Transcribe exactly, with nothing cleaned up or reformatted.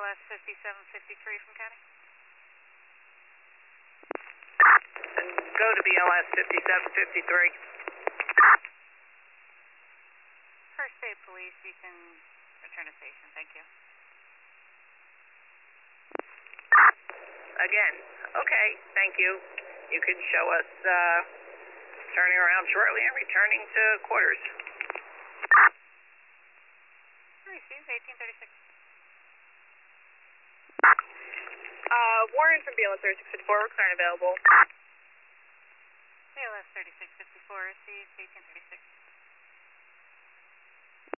S fifty-seven fifty-three from county. And go to B L S fifty-seven fifty-three. First State Police, you can return to station. Thank you. Again, okay, thank you. You can show us uh, turning around shortly and returning to quarters. Receive eighteen thirty-six. Uh, Warren from B L S thirty-six fifty-four, return available. B L S thirty-six fifty-four, receive eighteen thirty-six.